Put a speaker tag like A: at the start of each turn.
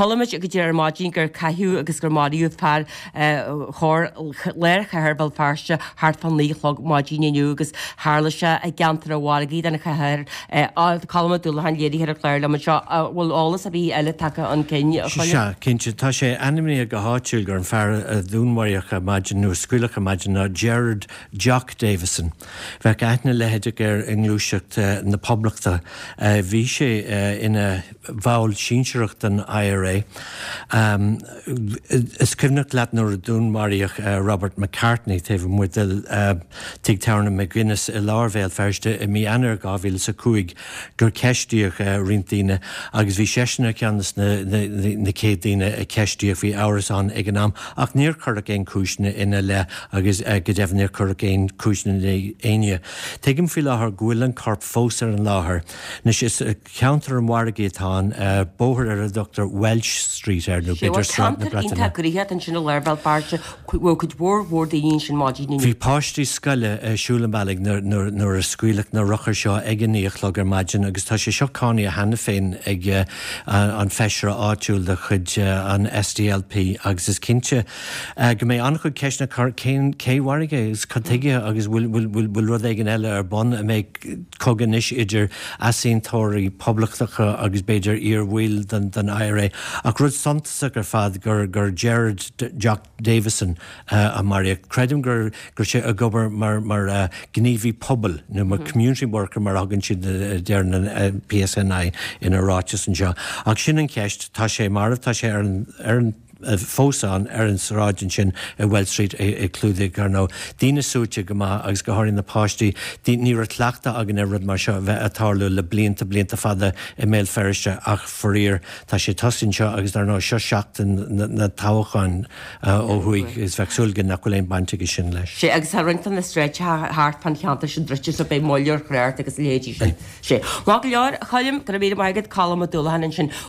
A: Columage agus dé mágin gur caiú agus gur máíú fear chóir léir cheharbal farste hart fan lílog mágíniu agus hálaise a gantar bhágaí denna chair á colma dúla han léirí ar chléir le bhfuil álas a bhí eile take an céine.
B: Cinnte tá sé animí go háitiúil gur an fear a dúnmaireach a maidinú scuileach a maidina Gerard Jock Davison. Bheith gaithna lehéidir gur inglúiseacht na poblachta bhí sé ina bháil sínseacht an IRA. Is cymnach leat nuair a dúnmaireach Robert McCartney taobh muidil tig tearna McGuinness i lárvéil ferste i mí anar gáhíle sa cúig gur ceistíoch rintíine agus bhí seisna ceannas na cédaine a ceistíoch bhí áras an ag an am ach níor chur a géin cúisna ina le agus go debh níor chur a géin cúisna aine. Tuigim fi láthair ghuilan corp fós ar an láthair. Nis is counter an wargéitán bóthir ar a Dr. Welsh Street ar nó beidir Strand na Breataine.
A: An sin leirvel parte chud bhór daon sin mágíine.
B: Bhí páistí scoile siúlamealaigh nuair a scuileach na rochar seo ag an íoch le maidin agus tá sé seo cánaí a hena féin ag an feisire áitiúil de chud an SDLP agus is cinnte go mé an chud ceisna céhhaige is chutige agus bhfuil rud ag an eile ar bon a méid coganis idir asíntóirí poblachtacha agus beidir íorhhuiil den IRA ach rud santasa gur fad gur Gerard Jock Davison a Maria credim gur sé a gobar mar gníomhí pobl nó mar community worker mar agan siad dearna PSNI in a ráis an seo. Ach sin an ceist tá sé mar tá sé ar an fósán ar an saráidin sin a Well Street é clúdaigh ar nó. Dína súte go má agus go háirín na páistí ní a tleachta agan ar rud mar seo bheith atálú le blianta fada i mé feriste ach forír tá sé tosin seo agus ar nó seo seachtain na táchain ó thuig is bheitsúlgan nach goléon bainte sin leis.
A: Sé agus rintan na streit háart pan cheanta sin dreiste a bé molliúr chréirt agus léidir sin. Sé. Má go leor chaim gur bhéidir maigad colm a dúlahan sin